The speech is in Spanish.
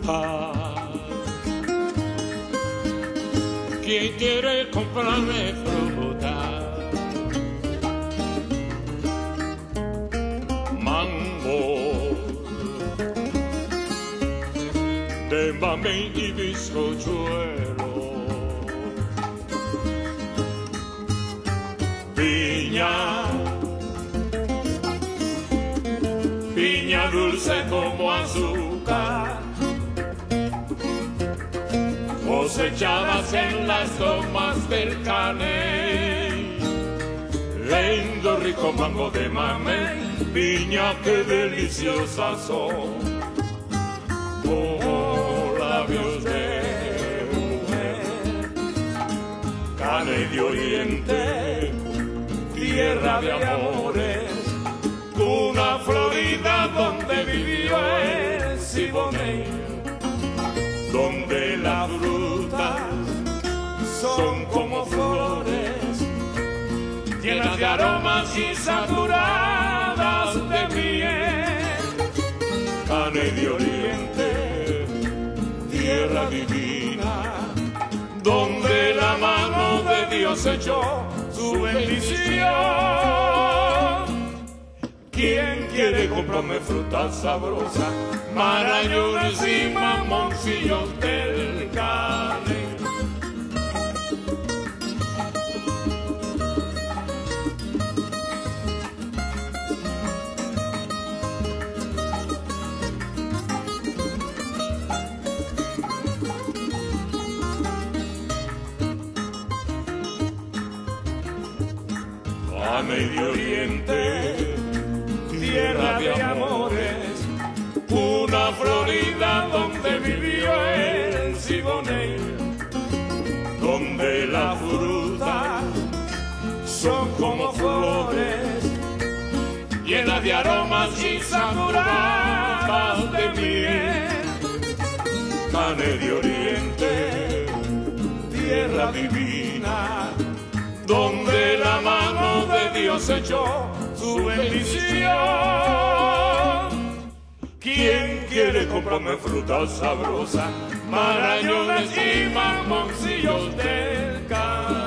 azúcar. ¿Quién quiere comprarme fruta? Mango de mamey y bizcochuelo, piña, piña dulce como azúcar, cosechadas en las tomas del caney, lindo rico mango de mamey, piña que deliciosas son, como labios de mujer, Caney de Oriente, tierra de amores, una Florida donde vivió el Siboney, donde las frutas son como flores, llenas de aromas y saturadas de miel. Caney de Oriente, tierra divina, donde la mano de Dios echó su bendición. ¿Quién quiere comprarme frutas sabrosas, marañones y mamoncillos del Caney? Caney de Oriente, tierra de amores, una Florida donde vivió el Siboney, donde las frutas son como flores, llenas de aromas y saturadas de miel. Caney de Oriente, tierra divina, donde la mano de Dios echó su bendición. ¿Quién quiere comprarme frutas sabrosas, marañones y mamoncillos del Caney?